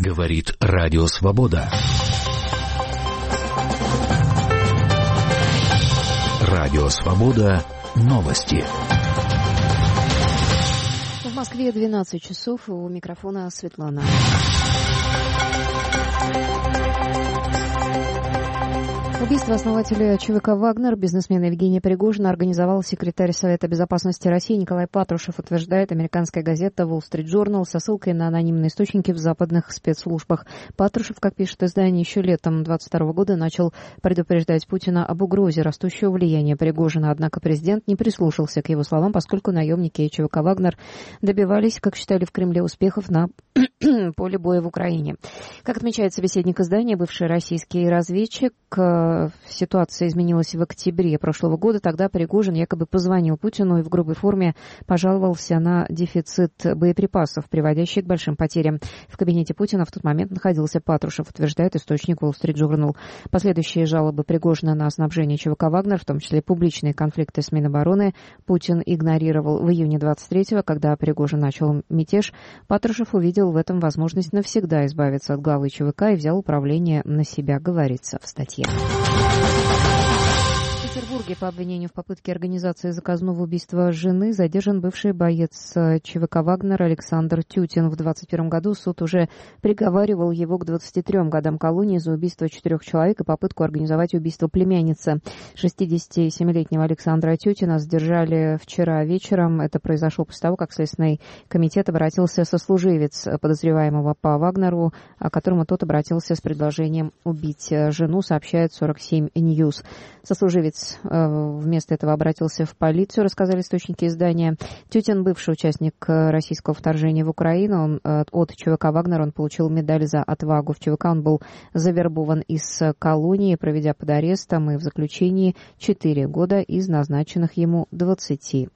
Говорит Радио Свобода. Радио Свобода. Новости. В Москве 12 часов. У микрофона Светлана. Убийство основателя ЧВК «Вагнер», бизнесмена Евгения Пригожина, организовал секретарь Совета безопасности России Николай Патрушев, утверждает американская газета Wall Street Journal со ссылкой на анонимные источники в западных спецслужбах. Патрушев, как пишет издание, еще летом 2022 года начал предупреждать Путина об угрозе растущего влияния Пригожина. Однако президент не прислушался к его словам, поскольку наемники ЧВК «Вагнер» добивались, как считали в Кремле, успехов на поле боя в Украине. Как отмечает собеседник издания, бывший российский разведчик, ситуация изменилась в октябре прошлого года. Тогда Пригожин якобы позвонил Путину и в грубой форме пожаловался на дефицит боеприпасов, приводящий к большим потерям. В кабинете Путина в тот момент находился Патрушев, утверждает источник Wall Street Journal. Последующие жалобы Пригожина на снабжение ЧВК «Вагнер», в том числе публичные конфликты с Минобороны, Путин игнорировал. В июне 23-го, когда Пригожин начал мятеж, Патрушев увидел в этом возможность навсегда избавиться от главы ЧВК и взял управление на себя, говорится в статье. В Петербурге по обвинению в попытке организации заказного убийства жены задержан бывший боец ЧВК «Вагнер» Александр Тютин. В 2021 году суд уже приговаривал его к 23 годам колонии за убийство 4 человек и попытку организовать убийство племянницы. 67-летнего Александра Тютина задержали вчера вечером. Это произошло после того, как Следственный комитет обратился сослуживец подозреваемого по «Вагнеру», к которому тот обратился с предложением убить жену, сообщает 47 News. Сослуживец вместо этого обратился в полицию, рассказали источники издания. Тютин, бывший участник российского вторжения в Украину, от ЧВК «Вагнер» он получил медаль за отвагу. В ЧВК он был завербован из колонии, проведя под арестом и в заключении 4 года из назначенных ему 23.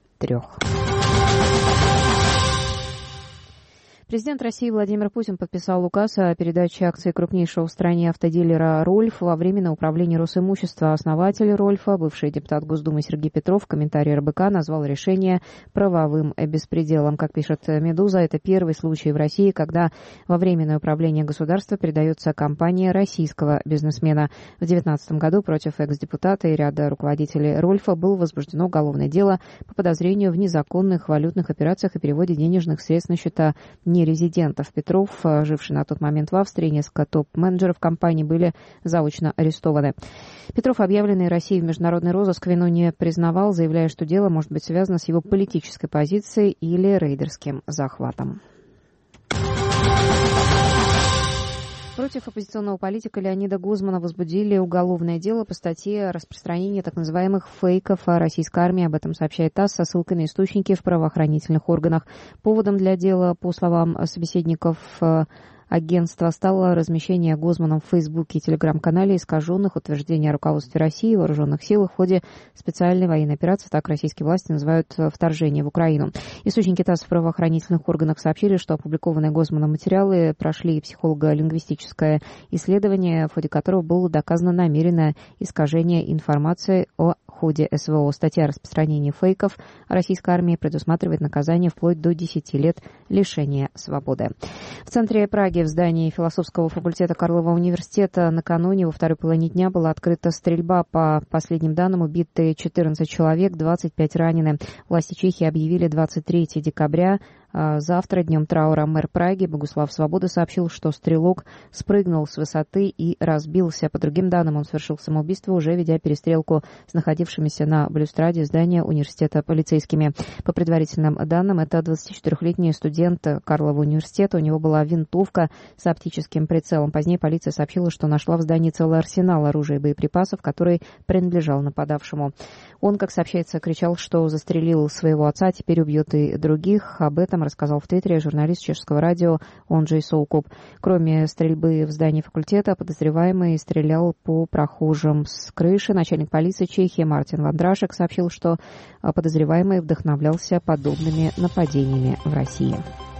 Президент России Владимир Путин подписал указ о передаче акций крупнейшего в стране автодилера «Рольф» во временное управление Росимущества. Основатель «Рольфа», бывший депутат Госдумы Сергей Петров, в комментарии РБК назвал решение правовым беспределом. Как пишет «Медуза», это первый случай в России, когда во временное управление государства передается компания российского бизнесмена. В 2019 году против экс-депутата и ряда руководителей «Рольфа» было возбуждено уголовное дело по подозрению в незаконных валютных операциях и переводе денежных средств на счета нерезидентов. Петров, живший на тот момент в Австрии, несколько топ-менеджеров компании были заочно арестованы. Петров, объявленный Россией в международный розыск, вину не признавал, заявляя, что дело может быть связано с его политической позицией или рейдерским захватом. Против оппозиционного политика Леонида Гозмана возбудили уголовное дело по статье о распространении так называемых фейков о российской армии. Об этом сообщает ТАСС со ссылкой на источники в правоохранительных органах. Поводом для дела, по словам собеседников агентства, стало размещение Гозманом в Фейсбуке и Телеграм-канале искаженных утверждений о руководстве России и вооруженных силах в ходе специальной военной операции, так российские власти называют вторжение в Украину. Источники ТАСС в правоохранительных органах сообщили, что опубликованные Гозманом материалы прошли психолого-лингвистическое исследование, в ходе которого было доказано намеренное искажение информации о ходе СВО. Статья о распространении фейков о российской армии предусматривает наказание вплоть до 10 лет лишения свободы. В центре Праги, в здании философского факультета Карлова университета, накануне во второй половине дня была открыта стрельба. По последним данным, убиты 14 человек, 25 ранены. Власти Чехии объявили 23 декабря завтра днем траура. Мэр Праги Богуслав Свобода сообщил, что стрелок спрыгнул с высоты и разбился. По другим данным, он совершил самоубийство, уже ведя перестрелку с находившимися на балюстраде здания университета полицейскими. По предварительным данным, это 24-летний студент Карлова университета. У него была винтовка с оптическим прицелом. Позднее полиция сообщила, что нашла в здании целый арсенал оружия и боеприпасов, который принадлежал нападавшему. Он, как сообщается, кричал, что застрелил своего отца, теперь убьет и других. Об этом рассказал в Твиттере журналист чешского радио Онджей Соукоп. Кроме стрельбы в здании факультета, подозреваемый стрелял по прохожим с крыши. Начальник полиции Чехии Мартин Вандрашек сообщил, что подозреваемый вдохновлялся подобными нападениями в России.